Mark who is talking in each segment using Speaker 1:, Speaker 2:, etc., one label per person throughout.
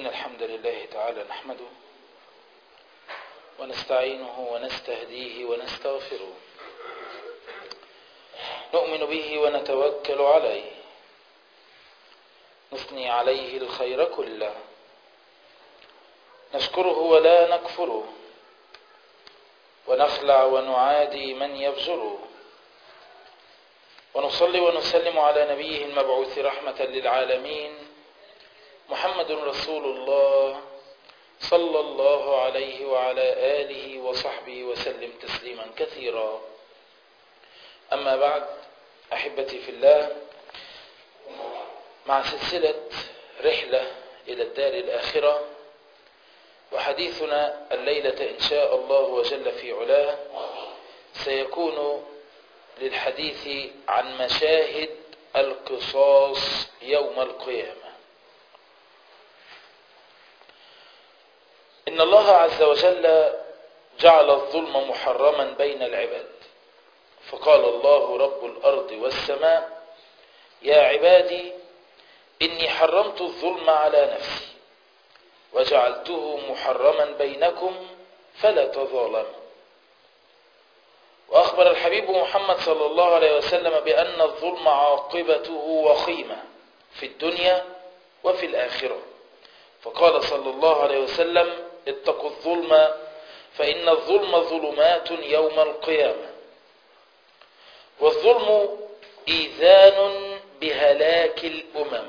Speaker 1: إن الحمد لله تعالى نحمده ونستعينه ونستهديه ونستغفره، نؤمن به ونتوكل عليه، نثني عليه الخير كله، نشكره ولا نكفره، ونخلع ونعادي من يفجره، ونصلي ونسلم على نبيه المبعوث رحمة للعالمين محمد رسول الله صلى الله عليه وعلى آله وصحبه وسلم تسليما كثيرا. أما بعد، أحبتي في الله، مع سلسلة رحلة إلى الدار الآخرة، وحديثنا الليلة إن شاء الله وجل في علاه سيكون للحديث عن مشاهد القصاص يوم القيامة. إن الله عز وجل جعل الظلم محرما بين العباد، فقال الله رب الأرض والسماء: يا عبادي إني حرمت الظلم على نفسي وجعلته محرما بينكم فلا تظالموا. وأخبر الحبيب محمد صلى الله عليه وسلم بأن الظلم عاقبته وخيمة في الدنيا وفي الآخرة، فقال صلى الله عليه وسلم: اتقوا الظلم فإن الظلم ظلمات يوم القيامة. والظلم إيذان بهلاك الأمم،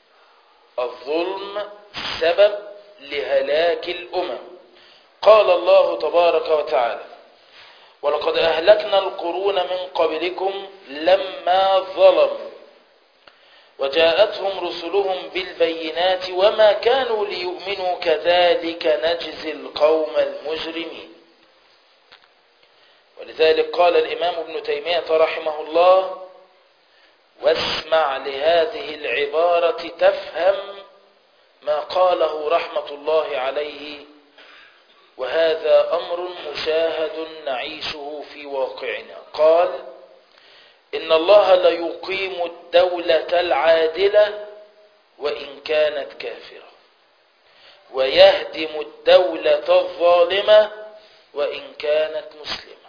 Speaker 1: الظلم سبب لهلاك الأمم. قال الله تبارك وتعالى: ولقد أهلكنا القرون من قبلكم لما ظلموا وجاءتهم رسلهم بالبينات وما كانوا ليؤمنوا كذلك نجزي القوم المجرمين. ولذلك قال الإمام ابن تيمية رحمه الله: واسمع لهذه العبارة تفهم ما قاله رحمة الله عليه، وهذا أمر مشاهد نعيشه في واقعنا. قال: إن الله ليقيم الدولة العادلة وإن كانت كافرة، ويهدم الدولة الظالمة وإن كانت مسلمة.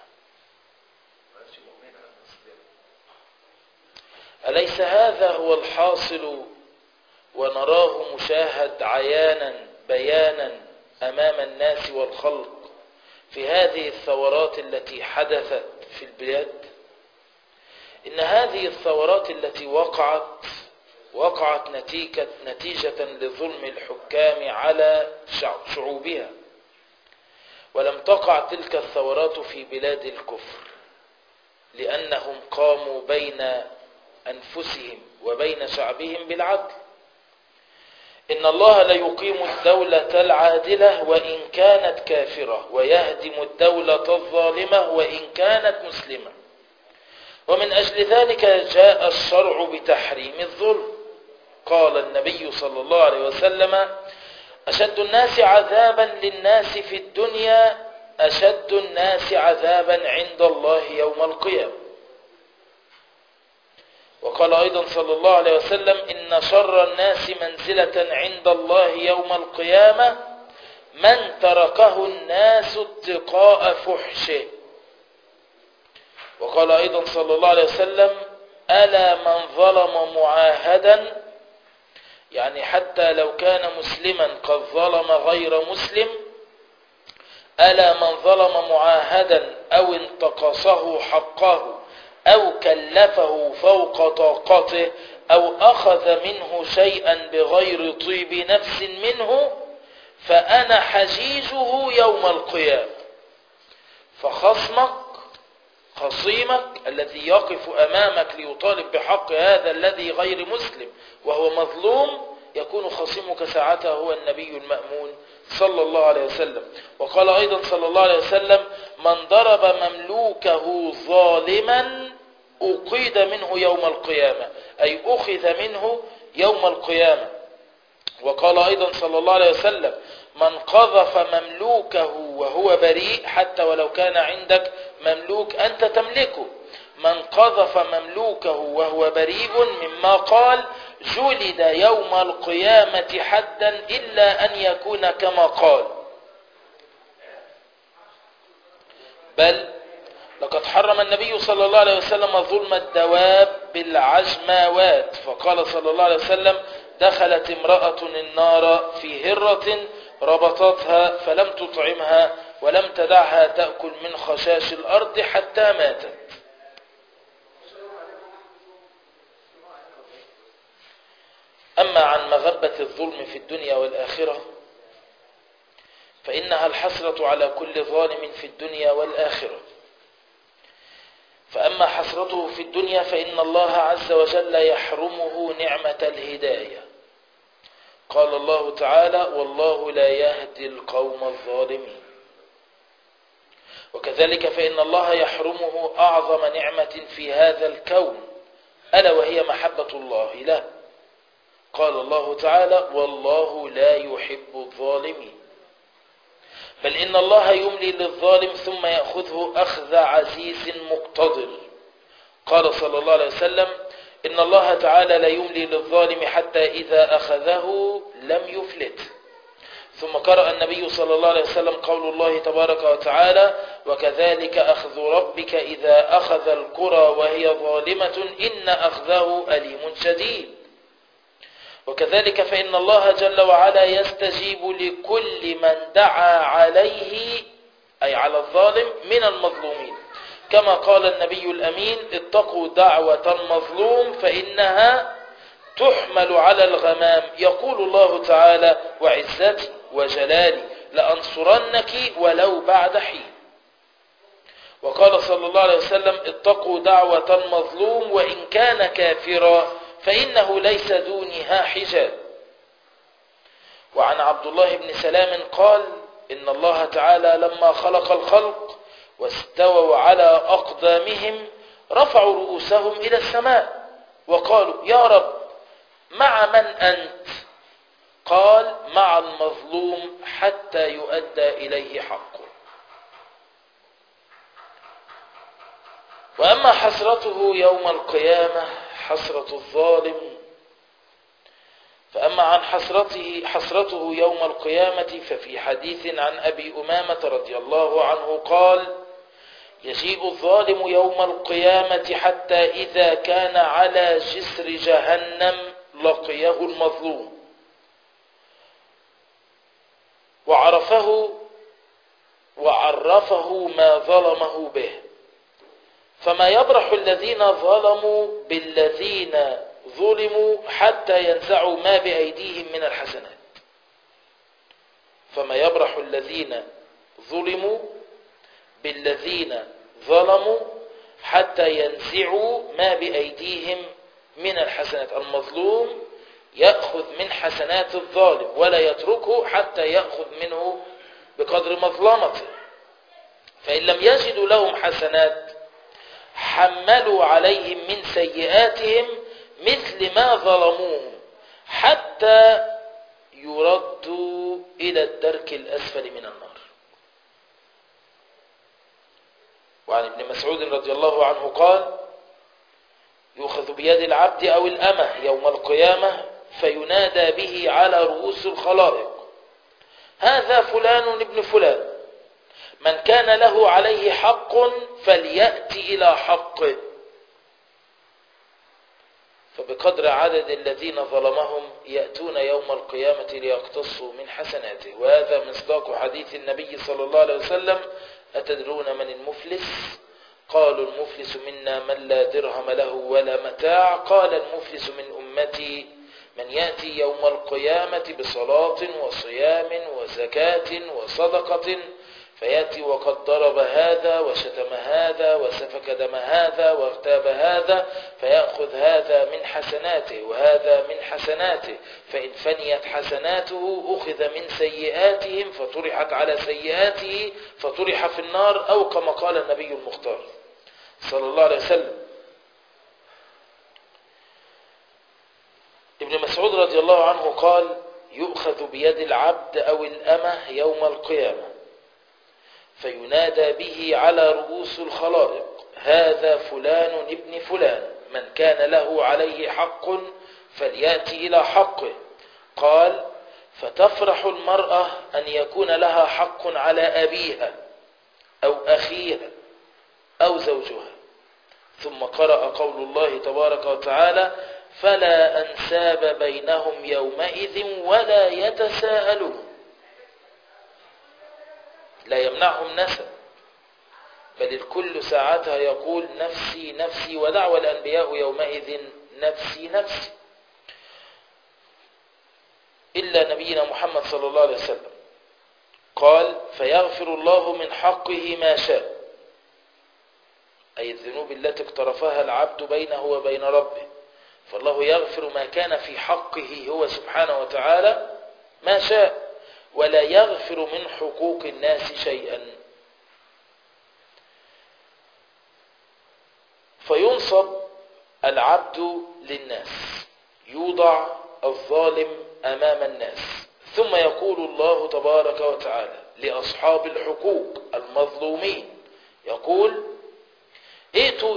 Speaker 1: أليس هذا هو الحاصل ونراه مشاهد عيانا بيانا أمام الناس والخلق في هذه الثورات التي حدثت في البلاد؟ إن هذه الثورات التي وقعت نتيجة لظلم الحكام على شعوبها، ولم تقع تلك الثورات في بلاد الكفر، لأنهم قاموا بين أنفسهم وبين شعبهم بالعدل. إن الله ليقيم الدولة العادلة وإن كانت كافرة، ويهدم الدولة الظالمة وإن كانت مسلمة. ومن أجل ذلك جاء الشرع بتحريم الظلم. قال النبي صلى الله عليه وسلم: أشد الناس عذابا للناس في الدنيا أشد الناس عذابا عند الله يوم القيامة. وقال أيضا صلى الله عليه وسلم: إن شر الناس منزلة عند الله يوم القيامة من تركه الناس اتقاء فحشه. وقال أيضا صلى الله عليه وسلم: ألا من ظلم معاهدا، يعني حتى لو كان مسلما قد ظلم غير مسلم، ألا من ظلم معاهدا أو انتقصه حقه أو كلفه فوق طاقته أو أخذ منه شيئا بغير طيب نفس منه فأنا حجيجه يوم القيامة. خصيمك الذي يقف أمامك ليطالب بحق هذا الذي غير مسلم وهو مظلوم، يكون خصيمك ساعتها هو النبي المأمون صلى الله عليه وسلم. وقال أيضا صلى الله عليه وسلم: من ضرب مملوكه ظالما أقيد منه يوم القيامة، أي أخذ منه يوم القيامة. وقال أيضا صلى الله عليه وسلم: من قذف مملوكه وهو بريء، حتى ولو كان عندك مملوك أنت تملكه، من قذف مملوكه وهو بريء مما قال جلد يوم القيامة حدا إلا أن يكون كما قال. بل لقد حرم النبي صلى الله عليه وسلم ظلم الدواب بالعجماوات، فقال صلى الله عليه وسلم: دخلت امرأة النار في هرة ربطتها فلم تطعمها ولم تدعها تأكل من خشاش الأرض حتى ماتت. أما عن مغبة الظلم في الدنيا والآخرة فإنها الحسرة على كل ظالم في الدنيا والآخرة. فأما حسرته في الدنيا فإن الله عز وجل يحرمه نعمة الهداية. قال الله تعالى: والله لا يهدي القوم الظالمين. وكذلك فإن الله يحرمه أعظم نعمة في هذا الكون، ألا وهي محبة الله له. قال الله تعالى: والله لا يحب الظالمين. بل إن الله يملي للظالم ثم يأخذه أخذ عزيز مقتدر. قال صلى الله عليه وسلم: إن الله تعالى لا يملي للظالم حتى إذا أخذه لم يفلت. ثم قرأ النبي صلى الله عليه وسلم قول الله تبارك وتعالى: وكذلك أخذ ربك إذا أخذ القرى وهي ظالمة إن أخذه أليم شديد. وكذلك فإن الله جل وعلا يستجيب لكل من دعا عليه، أي على الظالم، من المظلومين، كما قال النبي الأمين: اتقوا دعوة المظلوم فإنها تحمل على الغمام. يقول الله تعالى: وعزتي وجلالي لأنصرنك ولو بعد حين. وقال صلى الله عليه وسلم: اتقوا دعوة المظلوم وإن كان كافرا فإنه ليس دونها حجاب. وعن عبد الله بن سلام قال: إن الله تعالى لما خلق الخلق واستووا على أقدامهم رفعوا رؤوسهم إلى السماء وقالوا: يا رب مع من أنت؟ قال: مع المظلوم حتى يؤدى إليه حقه. وأما حسرته يوم القيامة، حسرة الظالم، فأما عن حسرته يوم القيامة ففي حديث عن أبي أمامة رضي الله عنه قال: يجيء الظالم يوم القيامة حتى إذا كان على جسر جهنم لقيه المظلوم وعرفه ما ظلمه به، فما يبرح الذين ظلموا بالذين ظلموا حتى ينزعوا ما بأيديهم من الحسنات. فما يبرح الذين ظلموا بالذين ظلموا حتى ينزعوا ما بأيديهم من الحسنات. المظلوم يأخذ من حسنات الظالم ولا يتركه حتى يأخذ منه بقدر مظلمته. فإن لم يجدوا لهم حسنات حملوا عليهم من سيئاتهم مثل ما ظلموهم حتى يردوا إلى الدرك الأسفل من النار. وعن ابن مسعود رضي الله عنه قال: يؤخذ بيد العبد أو الأمة يوم القيامة فينادى به على رؤوس الخلائق: هذا فلان ابن فلان، من كان له عليه حق فليأتي إلى حقه. فبقدر عدد الذين ظلمهم يأتون يوم القيامة ليقتصوا من حسناته. وهذا مصداق حديث النبي صلى الله عليه وسلم: أتدرون من المفلس؟ قالوا: المفلس منا من لا درهم له ولا متاع. قال: المفلس من أمتي من يأتي يوم القيامة بصلاة وصيام وزكاة وصدقة فيأتي وقد ضرب هذا وشتم هذا وسفك دم هذا واغتاب هذا، فيأخذ هذا من حسناته وهذا من حسناته، فإن فنيت حسناته أخذ من سيئاتهم فطرحت على سيئاته فطرح في النار، أو كما قال النبي المختار صلى الله عليه وسلم. ابن مسعود رضي الله عنه قال: يؤخذ بيد العبد أو الأمة يوم القيامة فينادى به على رؤوس الخلائق: هذا فلان ابن فلان، من كان له عليه حق فليأتي إلى حقه. قال: فتفرح المرأة أن يكون لها حق على أبيها أو أخيها أو زوجها. ثم قرأ قول الله تبارك وتعالى: فلا أنساب بينهم يومئذ ولا يتساءلون. لا يمنعهم نسب، بل الكل ساعتها يقول نفسي نفسي، ودعوى الأنبياء يومئذ نفسي نفسي، إلا نبينا محمد صلى الله عليه وسلم. قال: فيغفر الله من حقه ما شاء، أي الذنوب التي اقترفها العبد بينه وبين ربه، فالله يغفر ما كان في حقه هو سبحانه وتعالى ما شاء، ولا يغفر من حقوق الناس شيئا. فينصب العبد للناس، يوضع الظالم أمام الناس، ثم يقول الله تبارك وتعالى لأصحاب الحقوق المظلومين، يقول: ائتوا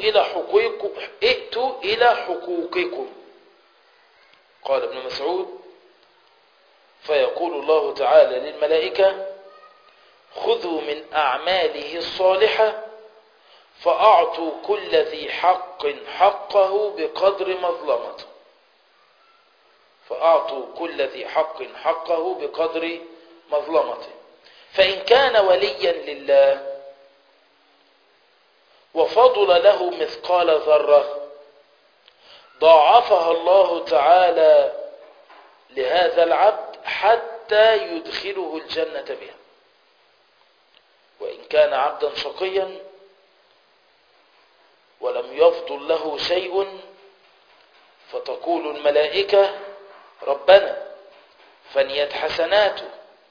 Speaker 1: إلى حقوقكم. قال ابن مسعود: فيقول الله تعالى للملائكة: خذوا من أعماله الصالحة فأعطوا كل ذي حق حقه بقدر مظلمته. فأعطوا كل ذي حق حقه بقدر مظلمته. فإن كان وليا لله وفضل له مثقال ذرة ضاعفها الله تعالى لهذا العبد حتى يدخله الجنة بها. وإن كان عبدا شقيا ولم يفضل له شيء فتقول الملائكة: ربنا فنيت حسناته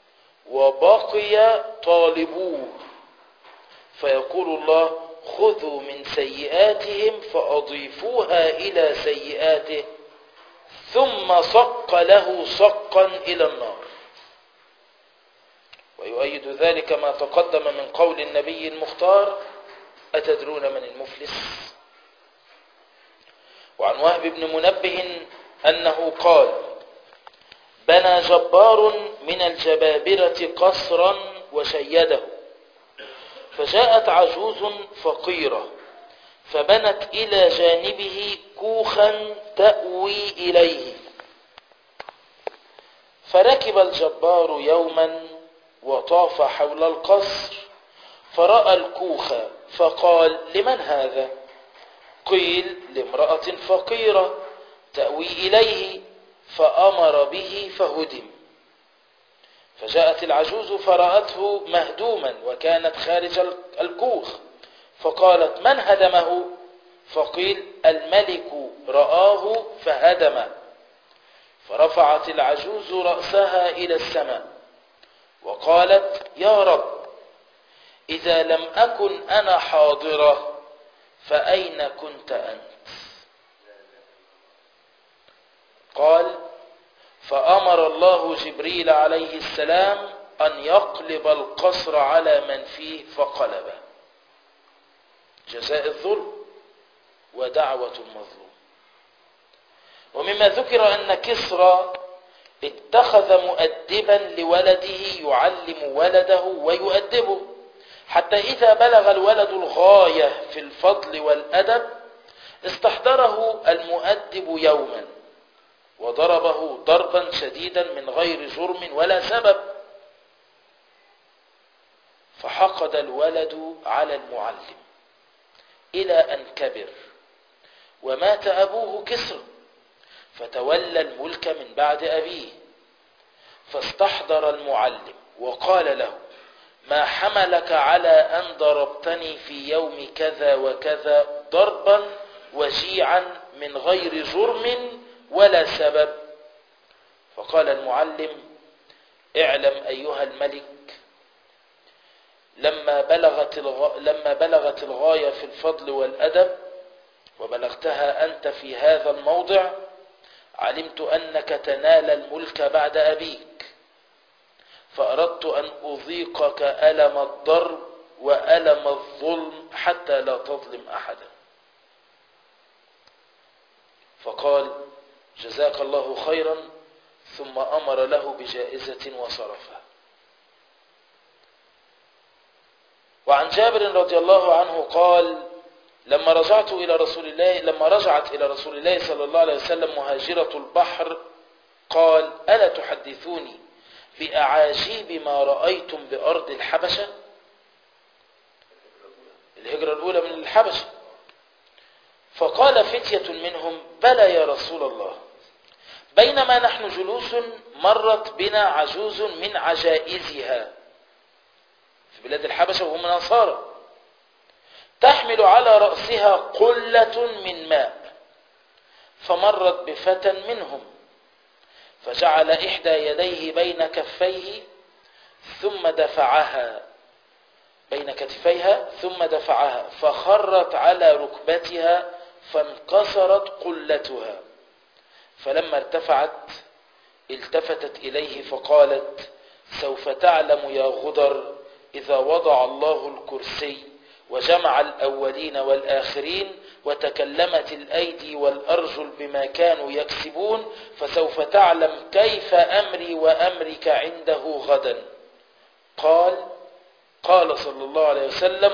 Speaker 1: وبقي طالبوه، فيقول الله: خذوا من سيئاتهم فأضيفوها إلى سيئاته، ثم صق له صقا إلى النار. ويؤيد ذلك ما تقدم من قول النبي المختار: أتدرون من المفلس؟ وعن وهب بن منبه أنه قال: بنى جبار من الجبابرة قصرا وشيده، فجاءت عجوز فقيرة فبنت إلى جانبه كوخا تأوي إليه. فركب الجبار يوما وطاف حول القصر فرأى الكوخ فقال: لمن هذا؟ قيل: لامرأة فقيرة تأوي إليه، فأمر به فهدم. فجاءت العجوز فرأته مهدوما وكانت خارج الكوخ، فقالت: من هدمه؟ فقيل: الملك رآه فهدم. فرفعت العجوز رأسها إلى السماء وقالت: يا رب، إذا لم أكن أنا حاضرة فأين كنت أنت؟ قال: فأمر الله جبريل عليه السلام أن يقلب القصر على من فيه فقلبه، جزاء الظلم ودعوة المظلوم. ومما ذكر أن كسرى اتخذ مؤدبا لولده يعلم ولده ويؤدبه، حتى إذا بلغ الولد الغاية في الفضل والأدب استحضره المؤدب يوما وضربه ضربا شديدا من غير جرم ولا سبب، فحقد الولد على المعلم إلى أن كبر ومات أبوه كسرى، فتولى الملك من بعد أبيه، فاستحضر المعلم وقال له: ما حملك على أن ضربتني في يوم كذا وكذا ضربا وجيعا من غير جرم ولا سبب؟ فقال المعلم: اعلم أيها الملك، لما بلغت الغاية في الفضل والأدب وبلغتها أنت في هذا الموضع، علمت أنك تنال الملك بعد أبيك، فأردت أن أذيقك ألم الضرب وألم الظلم حتى لا تظلم أحدا. فقال: جزاك الله خيرا، ثم أمر له بجائزة وصرفها. وعن جابر رضي الله عنه قال: لما رجعت إلى رسول الله صلى الله عليه وسلم مهاجرة البحر قال: ألا تحدثوني بأعاجيب ما رأيتم بأرض الحبشة؟ الهجرة الأولى من الحبشة. فقال فتية منهم: بلى يا رسول الله، بينما نحن جلوس مرت بنا عجوز من عجائزها في بلاد الحبشة وهم نصارى، تحمل على رأسها قلة من ماء، فمرت بفتى منهم فجعل إحدى يديه بين كفيه ثم دفعها بين كتفيها ثم دفعها فخرت على ركبتها فانكسرت قلتها، فلما ارتفعت التفتت إليه فقالت: سوف تعلم يا غدر إذا وضع الله الكرسي وجمع الأولين والآخرين وتكلمت الأيدي والأرجل بما كانوا يكسبون، فسوف تعلم كيف أمري وأمرك عنده غدا. قال صلى الله عليه وسلم: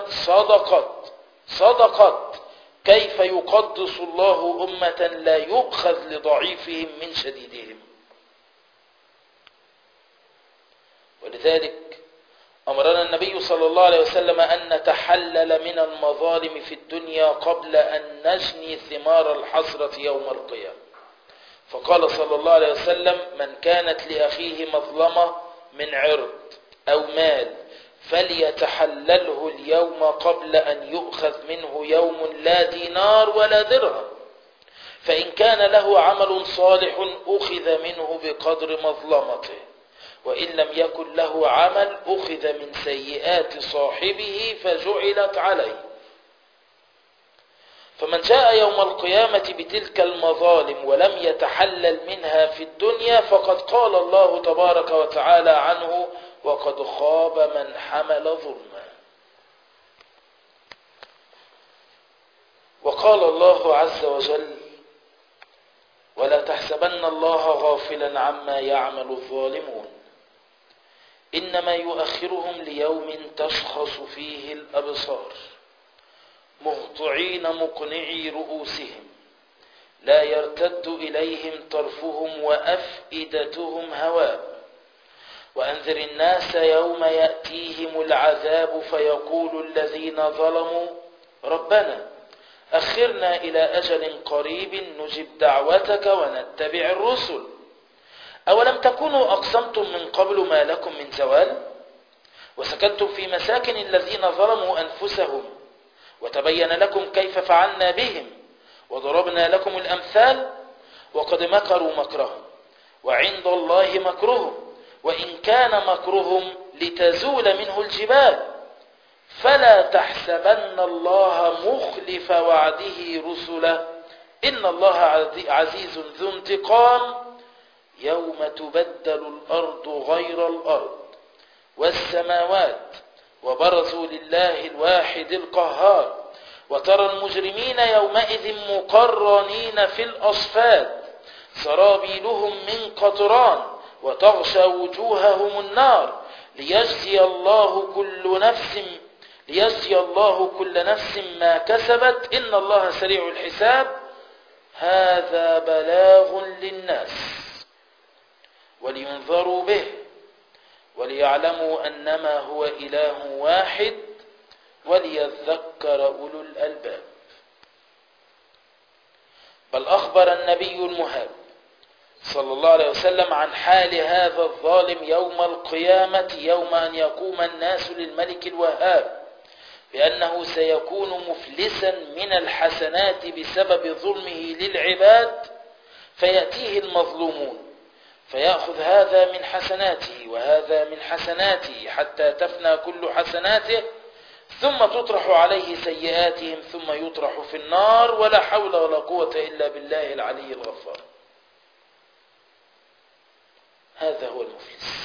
Speaker 1: صدقت، كيف يقدس الله أمة لا يؤخذ لضعيفهم من شديدهم. ولذلك أمرنا النبي صلى الله عليه وسلم أن نتحلل من المظالم في الدنيا قبل أن نجني ثمار الحسرة يوم القيامة. فقال صلى الله عليه وسلم: من كانت لأخيه مظلمة من عرض أو مال فليتحلله اليوم قبل أن يؤخذ منه يوم لا دينار ولا درهم، فإن كان له عمل صالح أخذ منه بقدر مظلمته، وإن لم يكن له عمل أخذ من سيئات صاحبه فجعلت عليه. فمن جاء يوم القيامة بتلك المظالم ولم يتحلل منها في الدنيا فقد قال الله تبارك وتعالى عنه: وقد خاب من حمل ظلما. وقال الله عز وجل: ولا تحسبن الله غافلا عما يعمل الظالمون إنما يؤخرهم ليوم تشخص فيه الأبصار مهطعين مقنعي رؤوسهم لا يرتد إليهم طرفهم وأفئدتهم هواء وأنذر الناس يوم يأتيهم العذاب فيقول الذين ظلموا ربنا أخرنا إلى أجل قريب نجب دعوتك ونتبع الرسل أولم تكونوا أقسمتم من قبل ما لكم من زوال وسكنتم في مساكن الذين ظلموا أنفسهم وتبين لكم كيف فعلنا بهم وضربنا لكم الأمثال وقد مكروا مكرهم وعند الله مكرهم وإن كان مكرهم لتزول منه الجبال فلا تحسبن الله مخلف وعده رسله إن الله عزيز ذو انتقام يوم تبدل الأرض غير الأرض والسماوات وبرزوا لله الواحد القهار وترى المجرمين يومئذ مقرنين في الأصفاد سرابيلهم من قطران وتغشى وجوههم النار ليجزي الله كل نفس ما كسبت إن الله سريع الحساب هذا بلاغ للناس ولينذروا به وليعلموا أنما هو إله واحد وليذكر أولو الألباب. بل أخبر النبي المهاب صلى الله عليه وسلم عن حال هذا الظالم يوم القيامة يوم أن يقوم الناس للملك الوهاب بأنه سيكون مفلسا من الحسنات بسبب ظلمه للعباد فيأتيه المظلومون فيأخذ هذا من حسناته وهذا من حسناته حتى تفنى كل حسناته ثم تطرح عليه سيئاتهم ثم يطرح في النار ولا حول ولا قوة إلا بالله العلي الغفار. هذا هو المفلس.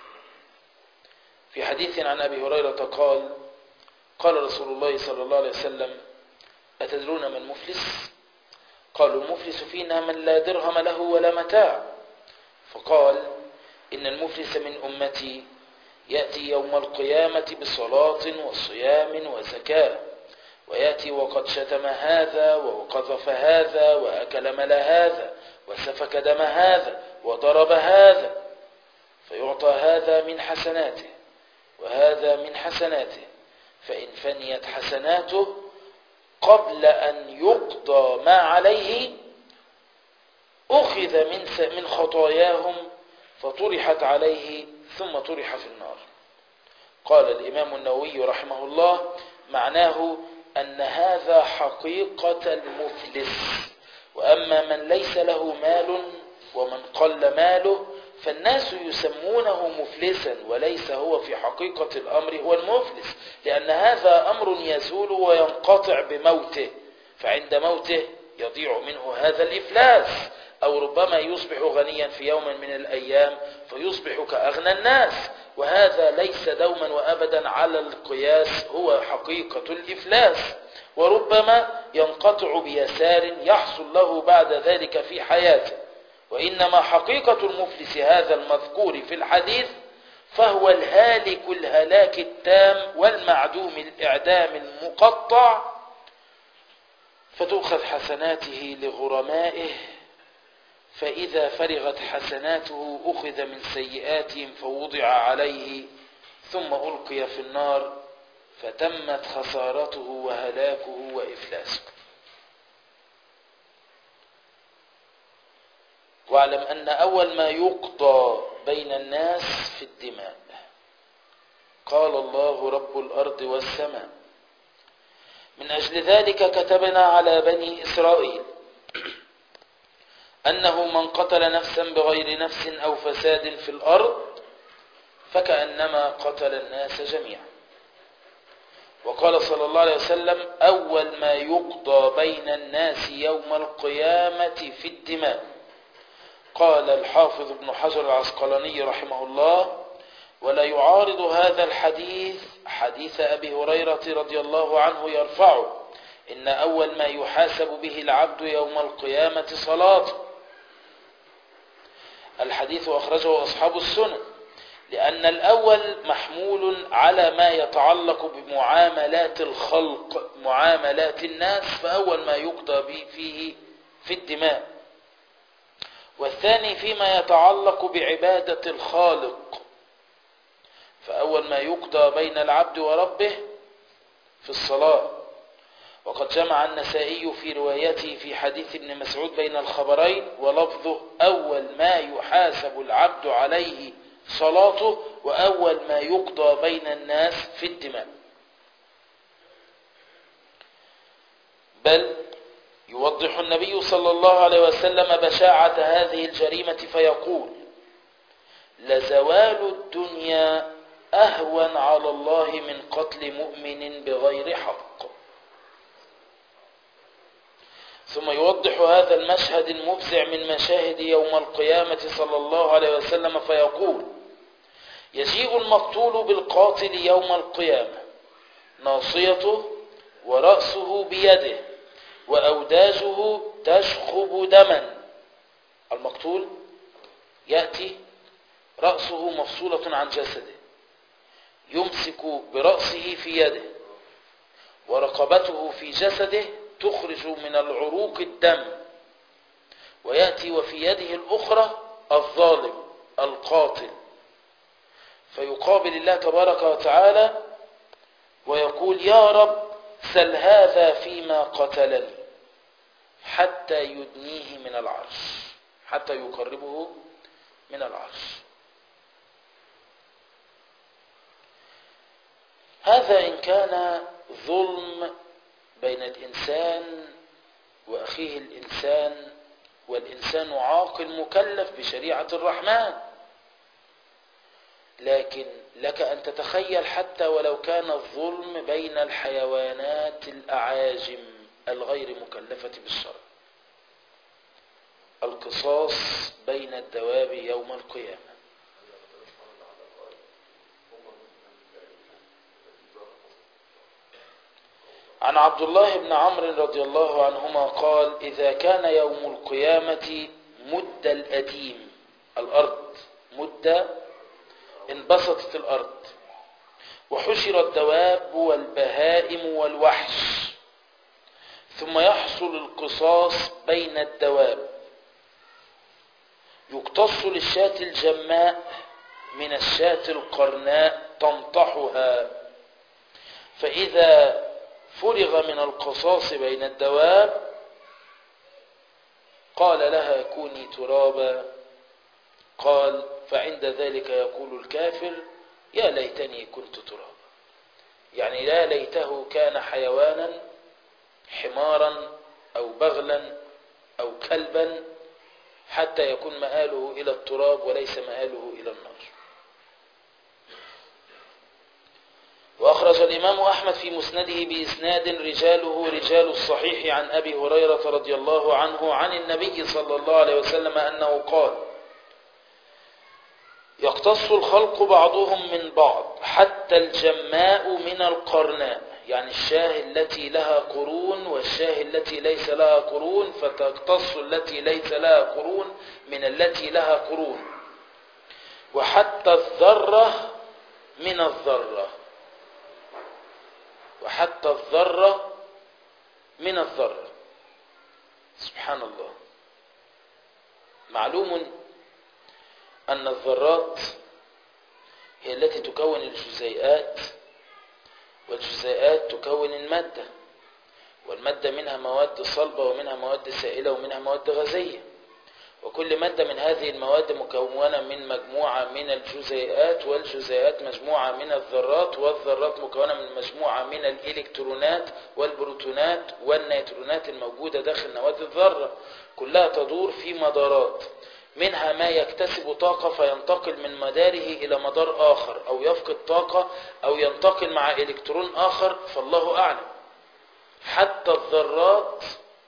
Speaker 1: في حديث عن أبي هريرة قال رسول الله صلى الله عليه وسلم: أتدرون ما المفلس؟ قالوا المفلس فينا من لا درهم له ولا متاع. فقال إن المفلس من أمتي يأتي يوم القيامة بصلاة وصيام وزكاة، ويأتي وقد شتم هذا وقذف هذا وأكل مال هذا وسفك دم هذا وضرب هذا، فيعطى هذا من حسناته وهذا من حسناته، فإن فنيت حسناته قبل أن يقضى ما عليه أخذ من خطاياهم فطرحت عليه ثم طرح في النار. قال الإمام النووي رحمه الله: معناه أن هذا حقيقة المفلس. وأما من ليس له مال ومن قل ماله فالناس يسمونه مفلسا، وليس هو في حقيقة الأمر هو المفلس، لأن هذا أمر يزول وينقطع بموته، فعند موته يضيع منه هذا الإفلاس، أو ربما يصبح غنيا في يوم من الأيام فيصبح كأغنى الناس، وهذا ليس دوما وأبدا على القياس هو حقيقة الإفلاس، وربما ينقطع بيسار يحصل له بعد ذلك في حياته. وإنما حقيقة المفلس هذا المذكور في الحديث فهو الهالك الهلاك التام والمعدوم الإعدام المقطع، فتؤخذ حسناته لغرمائه، فإذا فرغت حسناته أخذ من سيئاتهم فوضع عليه ثم ألقي في النار، فتمت خسارته وهلاكه وإفلاسه. واعلم أن أول ما يقضى بين الناس في الدماء. قال الله رب الأرض والسماء: من أجل ذلك كتبنا على بني إسرائيل أنه من قتل نفسا بغير نفس أو فساد في الأرض فكأنما قتل الناس جميعا. وقال صلى الله عليه وسلم: أول ما يقضى بين الناس يوم القيامة في الدماء. قال الحافظ ابن حجر العسقلاني رحمه الله: ولا يعارض هذا الحديث حديث أبي هريرة رضي الله عنه يرفعه: إن أول ما يحاسب به العبد يوم القيامة صلاته. الحديث أخرجه أصحاب السنن، لأن الأول محمول على ما يتعلق بمعاملات الخلق، معاملات الناس، فأول ما يقضى فيه في الدماء، والثاني فيما يتعلق بعبادة الخالق، فأول ما يقضى بين العبد وربه في الصلاة. وقد جمع النسائي في روايته في حديث ابن مسعود بين الخبرين، ولفظه: أول ما يحاسب العبد عليه صلاته، وأول ما يقضى بين الناس في الدماء. بل يوضح النبي صلى الله عليه وسلم بشاعة هذه الجريمة فيقول: لزوال الدنيا أهون على الله من قتل مؤمن بغير حق. ثم يوضح هذا المشهد المفزع من مشاهد يوم القيامة صلى الله عليه وسلم فيقول: يجيء المقتول بالقاتل يوم القيامة، ناصيته ورأسه بيده وأوداجه تشخب دما. المقتول يأتي رأسه مفصولة عن جسده، يمسك برأسه في يده، ورقبته في جسده تخرج من العروق الدم، ويأتي وفي يده الأخرى الظالم القاتل، فيقابل الله تبارك وتعالى ويقول: يا رب سل هذا فيما قتلني، حتى يدنيه من العرش، حتى يقربه من العرش. هذا إن كان ظلم بين الإنسان وأخيه الإنسان، والإنسان عاقل مكلف بشريعة الرحمن، لكن لك أن تتخيل حتى ولو كان الظلم بين الحيوانات الأعاجم الغير مكلفة بالشرع. القصاص بين الدواب يوم القيامة. عن عبد الله بن عمرو رضي الله عنهما قال: إذا كان يوم القيامة مد الأديم، الأرض مد انبسطت الأرض، وحشر الدواب والبهائم والوحش، ثم يحصل القصاص بين الدواب، يقتص للشاة الجماء من الشاة القرناء تنطحها، فإذا فرغ من القصاص بين الدواب قال لها كوني ترابا، قال: فعند ذلك يقول الكافر: يا ليتني كنت ترابا، يعني لا ليته كان حيوانا، حمارا أو بغلا أو كلبا، حتى يكون مآله إلى التراب وليس مآله إلى النار. وأخرج الإمام أحمد في مسنده بإسناد رجاله رجال الصحيح عن أبي هريرة رضي الله عنه عن النبي صلى الله عليه وسلم أنه قال: يقتص الخلق بعضهم من بعض حتى الجماء من القرناء، يعني الشاه التي لها قرون والشاه التي ليس لها قرون، فتقتص التي ليس لها قرون من التي لها قرون، وحتى الذرة من الذرة، وحتى الذرة من الذرة. سبحان الله. معلوم أن الذرات هي التي تكون الجزيئات، والجزيئات تكون المادة، والمادة منها مواد صلبة ومنها مواد سائلة ومنها مواد غازية، وكل مادة من هذه المواد مكونة من مجموعة من الجزيئات، والجزيئات مجموعة من الذرات، والذرات مكونة من مجموعة من الإلكترونات والبروتونات والنيوترونات الموجودة داخل نواة الذرة، كلها تدور في مدارات، منها ما يكتسب طاقة فينتقل من مداره إلى مدار آخر، أو يفقد طاقة أو ينتقل مع إلكترون آخر، فالله أعلم. حتى الذرات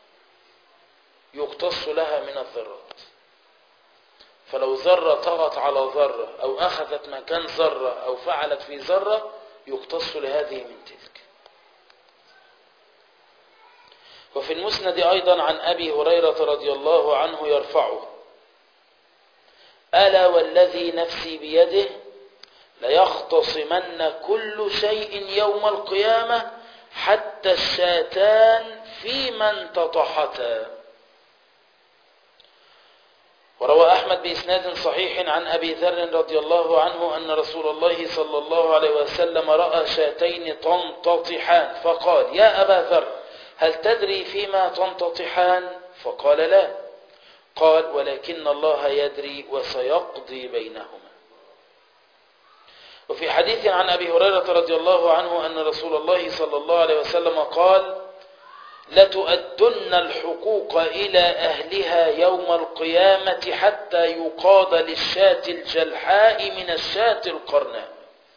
Speaker 1: يقتص لها من الذرات، فلو ذرة طغت على ذرة أو أخذت مكان ذرة أو فعلت في ذرة يقتص لهذه من تلك. وفي المسند أيضا عن أبي هريرة رضي الله عنه يرفعه: ألا والذي نفسي بيده ليختصمن كل شيء يوم القيامة حتى الشاتان في من تطحتا. وروى أحمد بإسناد صحيح عن أبي ذر رضي الله عنه أن رسول الله صلى الله عليه وسلم رأى شاتين تنتطحان، فقال: يا أبا ذر، هل تدري فيما تنتطحان؟ فقال: لا. قال: ولكن الله يدري وسيقضي بينهما. وفي حديث عن أبي هريرة رضي الله عنه أن رسول الله صلى الله عليه وسلم قال: لتؤدن الحقوق إلى أهلها يوم القيامة حتى يقاض للشاة الجلحاء من الشاة القرناء.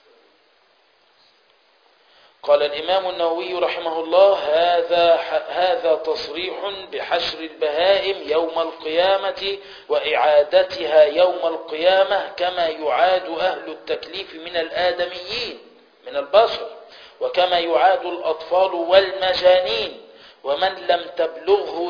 Speaker 1: قال الإمام النووي رحمه الله: هذا تصريح بحشر البهائم يوم القيامة وإعادتها يوم القيامة كما يعاد أهل التكليف من الآدميين من البشر، وكما يعاد الأطفال والمجانين، ومن لم تبلغه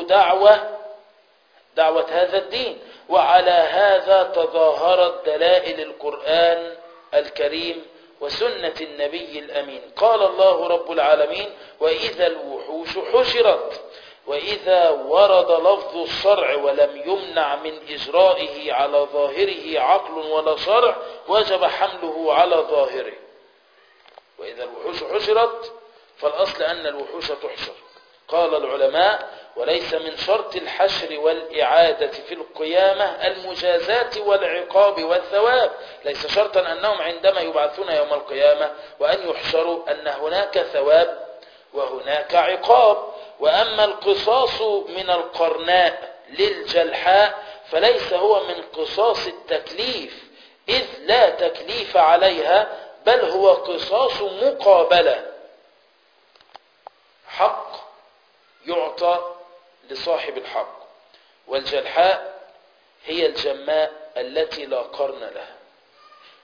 Speaker 1: دعوة هذا الدين. وعلى هذا تظاهرت دلائل القرآن الكريم وسنة النبي الأمين. قال الله رب العالمين: وإذا الوحوش حشرت. وإذا ورد لفظ الشرع ولم يمنع من إجرائه على ظاهره عقل ولا شرع وجب حمله على ظاهره. وإذا الوحوش حشرت فالأصل أن الوحوش تحشر. قال العلماء: وليس من شرط الحشر والإعادة في القيامة المجازات والعقاب والثواب، ليس شرطا أنهم عندما يبعثون يوم القيامة وأن يحشروا أن هناك ثواب وهناك عقاب. وأما القصاص من القرناء للجلحاء فليس هو من قصاص التكليف، إذ لا تكليف عليها، بل هو قصاص مقابلة، حق يعطى لصاحب الحق. والجلحاء هي الجماء التي لا قرن لها،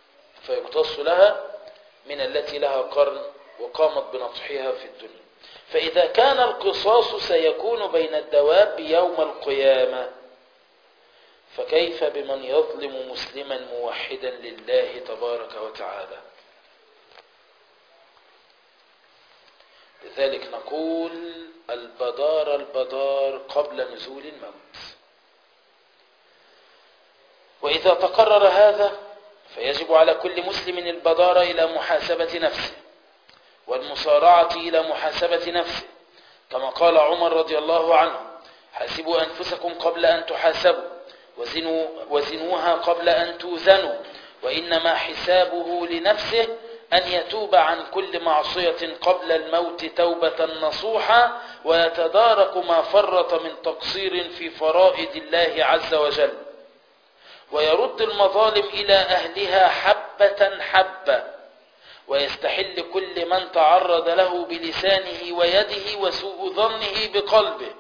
Speaker 1: فيقتص لها من التي لها قرن وقامت بنطحها في الدنيا. فإذا كان القصاص سيكون بين الدواب يوم القيامة، فكيف بمن يظلم مسلما موحدا لله تبارك وتعالى؟ لذلك نقول البدار البدار قبل نزول الموت. وإذا تقرر هذا فيجب على كل مسلم البدار إلى محاسبة نفسه والمسارعة إلى محاسبة نفسه، كما قال عمر رضي الله عنه: حاسبوا أنفسكم قبل أن تحاسبوا، وزنوها قبل أن توزنوا، وإنما حسابه لنفسه أن يتوب عن كل معصية قبل الموت توبة نصوحا، ويتدارك ما فرط من تقصير في فرائض الله عز وجل، ويرد المظالم إلى أهلها حبة حبة، ويستحل كل من تعرض له بلسانه ويده وسوء ظنه بقلبه،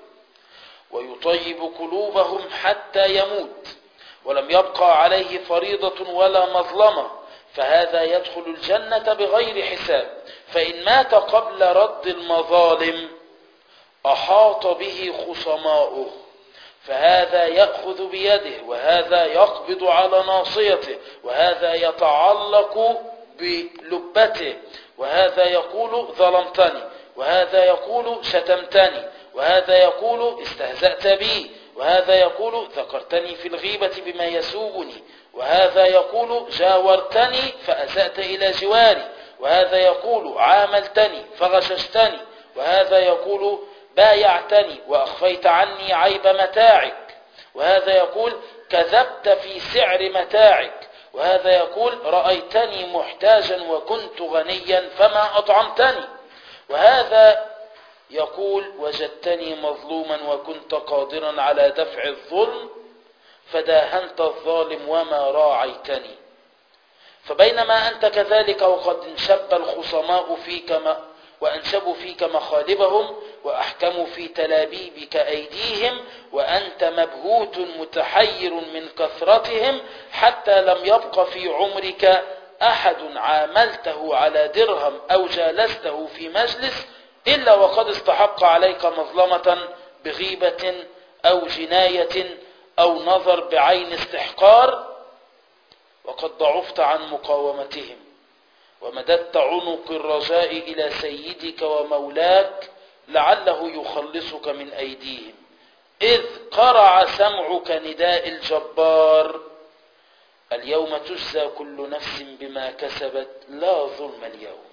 Speaker 1: ويطيب قلوبهم حتى يموت ولم يبقى عليه فريضة ولا مظلمة، فهذا يدخل الجنة بغير حساب. فإن مات قبل رد المظالم أحاط به خصماؤه، فهذا يأخذ بيده، وهذا يقبض على ناصيته، وهذا يتعلق بلبته، وهذا يقول ظلمتني، وهذا يقول شتمتني، وهذا يقول استهزأت بي، وهذا يقول ذكرتني في الغيبة بما يسوءني، وهذا يقول جاورتني فأسأت إلى جواري، وهذا يقول عاملتني فغششتني، وهذا يقول بايعتني وأخفيت عني عيب متاعك، وهذا يقول كذبت في سعر متاعك، وهذا يقول رأيتني محتاجا وكنت غنيا فما أطعمتني، وهذا يقول وجدتني مظلوما وكنت قادرا على دفع الظلم فداهنت الظالم وما راعيتني. فبينما أنت كذلك وقد انشب الخصماء فيك وأنشبوا فيك مخالبهم وأحكموا في تلابيبك أيديهم، وأنت مبهوت متحير من كثرتهم، حتى لم يبق في عمرك أحد عاملته على درهم أو جالسته في مجلس إلا وقد استحق عليك مظلمة بغيبة أو جناية أو نظر بعين استحقار، وقد ضعفت عن مقاومتهم ومددت عنق الرجاء إلى سيدك ومولاك لعله يخلصك من أيديهم، إذ قرع سمعك نداء الجبار: اليوم تجزى كل نفس بما كسبت لا ظلم اليوم.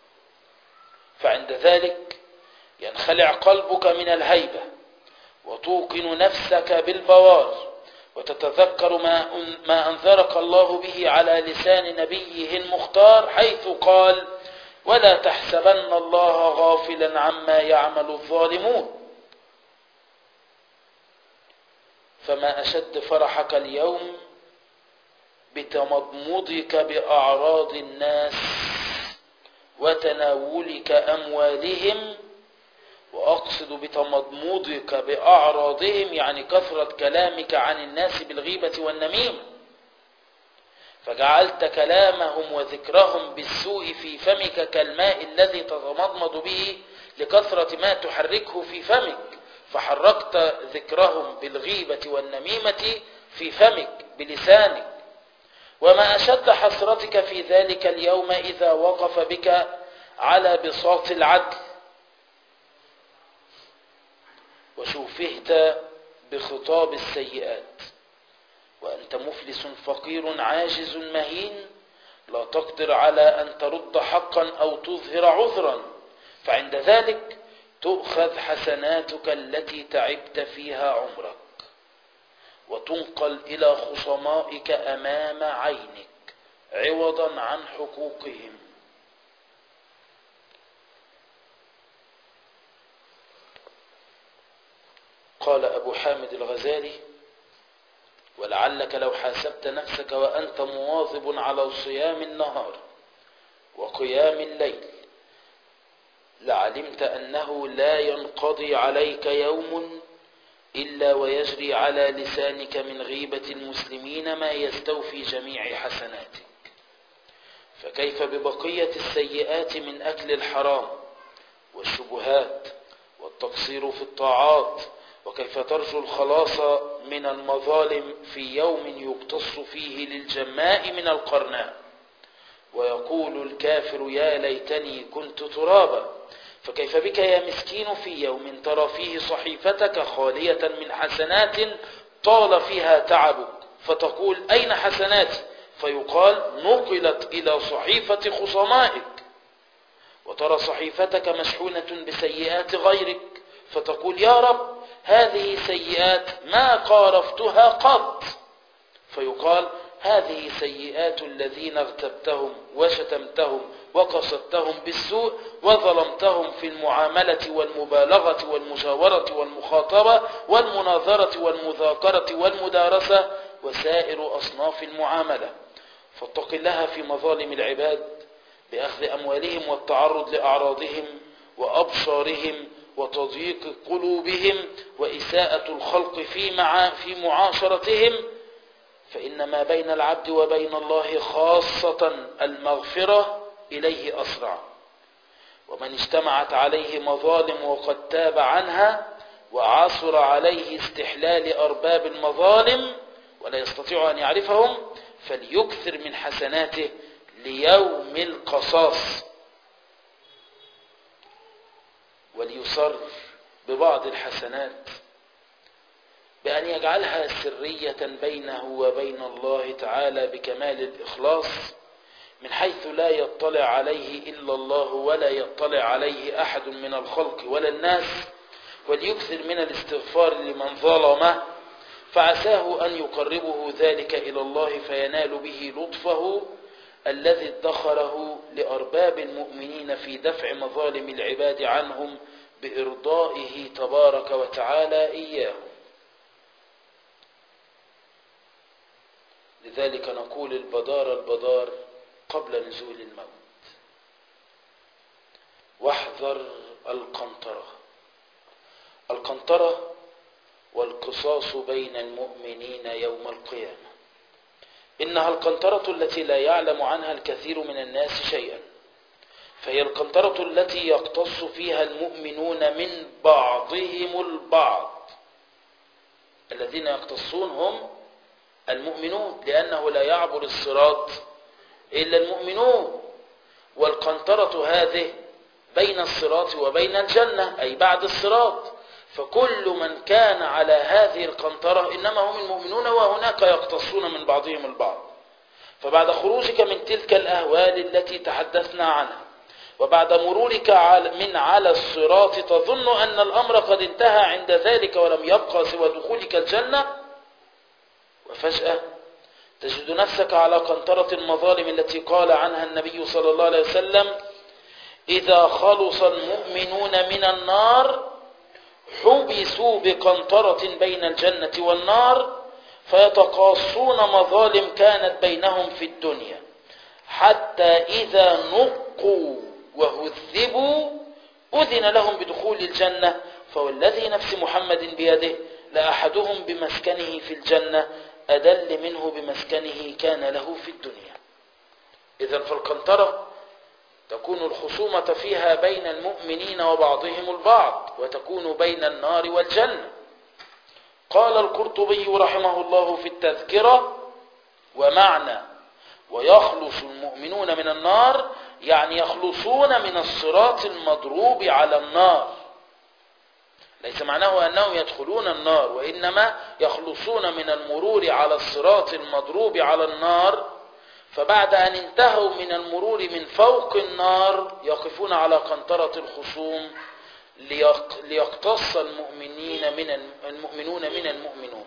Speaker 1: فعند ذلك ينخلع قلبك من الهيبة وتوقن نفسك بالبوار، وتتذكر ما أنذرك الله به على لسان نبيه المختار، حيث قال: ولا تحسبن الله غافلا عما يعمل الظالمون. فما أشد فرحك اليوم بتمضمضك بأعراض الناس وتناولك أموالهم، وأقصد بتمضمضك بأعراضهم يعني كثرة كلامك عن الناس بالغيبة والنميمة، فجعلت كلامهم وذكرهم بالسوء في فمك كالماء الذي تتمضمض به لكثرة ما تحركه في فمك، فحركت ذكرهم بالغيبة والنميمة في فمك بلسانك. وما أشد حسرتك في ذلك اليوم إذا وقف بك على بساط العدل وشوفهت بخطاب السيئات، وأنت مفلس فقير عاجز مهين لا تقدر على أن ترد حقا أو تظهر عذرا، فعند ذلك تؤخذ حسناتك التي تعبت فيها عمرك وتنقل إلى خصمائك أمام عينك عوضا عن حقوقهم. قال أبو حامد الغزالي: ولعلك لو حاسبت نفسك وأنت مواظب على صيام النهار وقيام الليل لعلمت أنه لا ينقضي عليك يوم إلا ويجري على لسانك من غيبة المسلمين ما يستوفي جميع حسناتك، فكيف ببقية السيئات من أكل الحرام والشبهات والتقصير في الطاعات، وكيف ترجو الخلاص من المظالم في يوم يقتص فيه للجماء من القرناء، ويقول الكافر يا ليتني كنت ترابا. فكيف بك يا مسكين في يوم ترى فيه صحيفتك خالية من حسنات طال فيها تعبك، فتقول أين حسناتي؟ فيقال نقلت إلى صحيفة خصمائك. وترى صحيفتك مشحونة بسيئات غيرك، فتقول يا رب هذه سيئات ما قارفتها قط، فيقال هذه سيئات الذين اغتبتهم وشتمتهم وقصدتهم بالسوء وظلمتهم في المعاملة والمبالغة والمجاورة والمخاطبة والمناظرة والمذاكرة والمدارسة وسائر أصناف المعاملة. فاتق الله في مظالم العباد بأخذ أموالهم والتعرض لأعراضهم وأبصارهم وتضييق قلوبهم وإساءة الخلق في معاشرتهم، فإن ما بين العبد وبين الله خاصة المغفرة إليه أسرع. ومن اجتمعت عليه مظالم وقد تاب عنها وعثر عليه استحلال أرباب المظالم ولا يستطيع أن يعرفهم، فليكثر من حسناته ليوم القصاص، وليصر ببعض الحسنات بأن يجعلها سرية بينه وبين الله تعالى بكمال الإخلاص، من حيث لا يطلع عليه إلا الله ولا يطلع عليه أحد من الخلق ولا الناس، وليكثر من الاستغفار لمن ظلمه، فعساه أن يقربه ذلك إلى الله فينال به لطفه الذي ادخره لأرباب المؤمنين في دفع مظالم العباد عنهم بإرضائه تبارك وتعالى إياه. لذلك نقول البدار البدار قبل نزول الموت. واحذر القنطرة. القنطرة والقصاص بين المؤمنين يوم القيامة، إنها القنطرة التي لا يعلم عنها الكثير من الناس شيئا، فهي القنطرة التي يقتص فيها المؤمنون من بعضهم البعض. الذين يقتصون هم المؤمنون، لأنه لا يعبر الصراط إلا المؤمنون. والقنطرة هذه بين الصراط وبين الجنة، أي بعد الصراط، فكل من كان على هذه القنطرة إنما هم المؤمنون، وهناك يقتصون من بعضهم البعض. فبعد خروجك من تلك الأهوال التي تحدثنا عنها، وبعد مرورك من على الصراط، تظن أن الأمر قد انتهى عند ذلك ولم يبقى سوى دخولك الجنة، وفجأة تجد نفسك على قنطرة المظالم التي قال عنها النبي صلى الله عليه وسلم: إذا خلص المؤمنون من النار حبسوا بقنطرة بين الجنة والنار فيتقاصون مظالم كانت بينهم في الدنيا، حتى إذا نقوا وهذبوا أذن لهم بدخول الجنة، فوالذي نفس محمد بيده لأحدهم بمسكنه في الجنة أدل منه بمسكنه كان له في الدنيا. إذن فالقنطرة تكون الخصومة فيها بين المؤمنين وبعضهم البعض، وتكون بين النار والجنة. قال القرطبي رحمه الله في التذكرة: ومعنى ويخلص المؤمنون من النار يعني يخلصون من الصراط المضروب على النار، ليس معناه أنهم يدخلون النار، وإنما يخلصون من المرور على الصراط المضروب على النار، فبعد أن انتهوا من المرور من فوق النار يقفون على قنطرة الخصوم ليقتص المؤمنون من المؤمنون.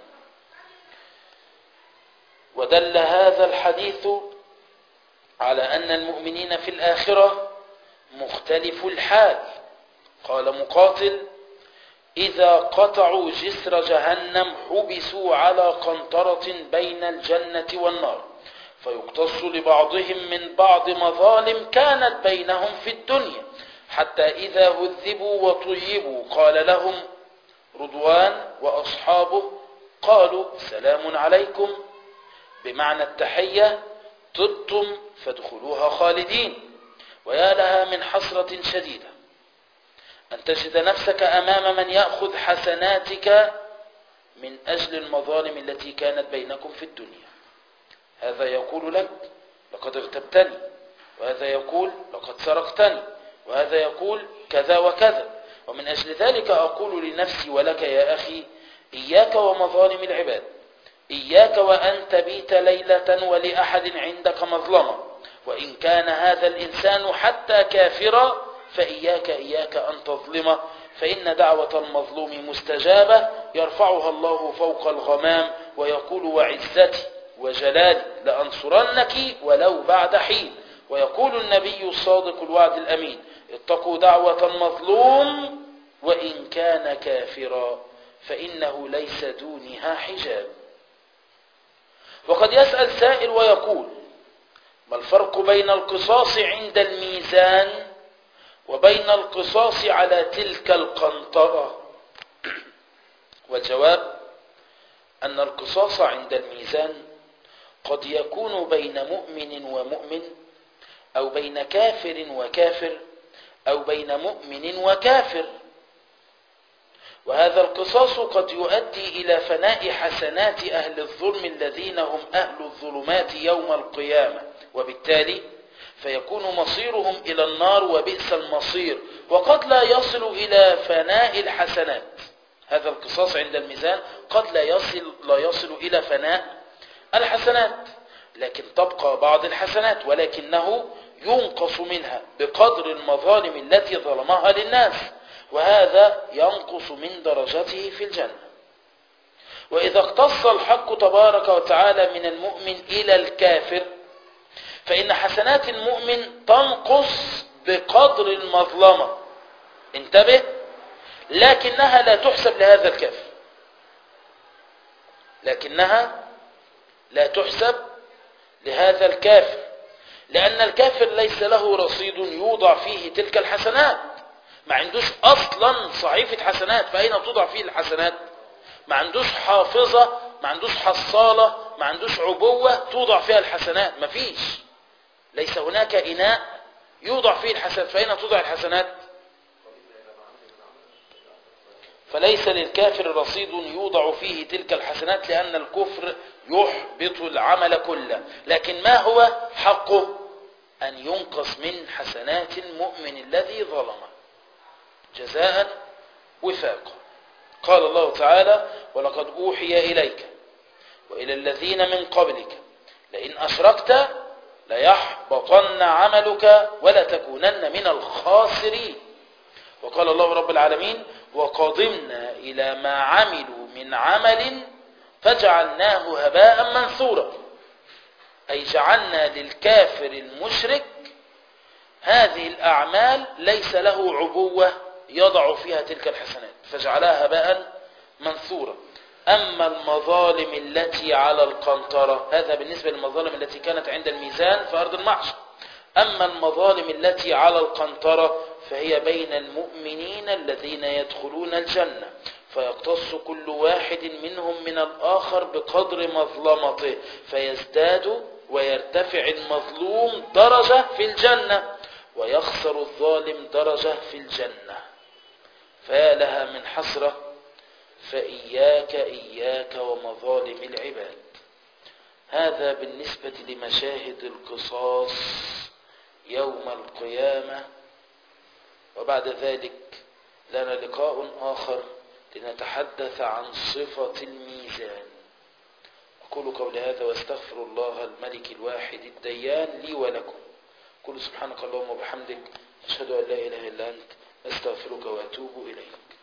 Speaker 1: ودل هذا الحديث على أن المؤمنين في الآخرة مختلف الحال. قال مقاتل: إذا قطعوا جسر جهنم حبسوا على قنطرة بين الجنة والنار فيقتص لبعضهم من بعض مظالم كانت بينهم في الدنيا، حتى إذا هذبوا وطيبوا قال لهم رضوان وأصحابه قالوا سلام عليكم، بمعنى التحية، طبتم فادخلوها خالدين. ويا لها من حسرة شديدة أن تجد نفسك أمام من يأخذ حسناتك من أجل المظالم التي كانت بينكم في الدنيا. هذا يقول لك لقد اغتبتني، وهذا يقول لقد سرقتني، وهذا يقول كذا وكذا. ومن أجل ذلك أقول لنفسي ولك يا أخي: إياك ومظالم العباد، إياك وأن تبيت ليلة ولأحد عندك مظلمة، وإن كان هذا الإنسان حتى كافرا إياك أن تظلمه، فإن دعوة المظلوم مستجابة يرفعها الله فوق الغمام ويقول: وعزتي وجلالي لأنصرنك ولو بعد حين. ويقول النبي الصادق الوعد الأمين: اتقوا دعوة المظلوم وإن كان كافرا فإنه ليس دونها حجاب. وقد يسأل سائل ويقول: ما الفرق بين القصاص عند الميزان وبين القصاص على تلك القنطرة؟ والجواب أن القصاص عند الميزان قد يكون بين مؤمن ومؤمن، أو بين كافر وكافر، أو بين مؤمن وكافر. وهذا القصاص قد يؤدي إلى فناء حسنات أهل الظلم الذين هم أهل الظلمات يوم القيامة، وبالتالي فيكون مصيرهم إلى النار وبئس المصير. وقد لا يصل إلى فناء الحسنات، هذا القصاص عند الميزان قد لا يصل إلى فناء الحسنات، لكن تبقى بعض الحسنات، ولكنه ينقص منها بقدر المظالم التي ظلمها للناس، وهذا ينقص من درجته في الجنة. وإذا اقتص الحق تبارك وتعالى من المؤمن إلى الكافر فإن حسنات المؤمن تنقص بقدر المظلمة، انتبه، لكنها لا تحسب لهذا الكافر، لكنها لا تحسب لهذا الكافر، لأن الكافر ليس له رصيد يوضع فيه تلك الحسنات، ما عندوش أصلا صحيفة حسنات، فأين توضع فيه الحسنات؟ ما عندوش حافظة، ما عندوش حصالة، ما عندوش عبوة توضع فيها الحسنات، ما فيش، ليس هناك إناء يوضع فيه الحسنات، فأين توضع الحسنات؟ فليس للكافر رصيد يوضع فيه تلك الحسنات، لأن الكفر يحبط العمل كله. لكن ما هو حقه؟ أن ينقص من حسنات المؤمن الذي ظلمه جزاء وفاقا. قال الله تعالى: ولقد أوحي إليك وإلى الذين من قبلك لئن أشركت ليحبطن عملك ولتكونن من الخاسرين. وقال الله رب العالمين: وقدمنا إلى ما عملوا من عمل فجعلناه هباء منثورا، أي جعلنا للكافر المشرك هذه الأعمال ليس له عبوة يضع فيها تلك الحسنات، فجعلها هباء منثورا. أما المظالم التي على القنطرة، هذا بالنسبة للمظالم التي كانت عند الميزان في أرض المحشر. أما المظالم التي على القنطرة فهي بين المؤمنين الذين يدخلون الجنة، فيقتص كل واحد منهم من الآخر بقدر مظلمته، فيزداد ويرتفع المظلوم درجة في الجنة، ويخسر الظالم درجة في الجنة. فيا لها من حسرة. فإياك ومظالم العباد. هذا بالنسبة لمشاهد القصاص يوم القيامة. وبعد ذلك لنا لقاء آخر لنتحدث عن صفة الميزان. أقول قولي هذا واستغفر الله الملك الواحد الديان لي ولكم. قل سبحانك اللهم وبحمدك، أشهد أن لا إله إلا أنت، أستغفرك وأتوب إليك.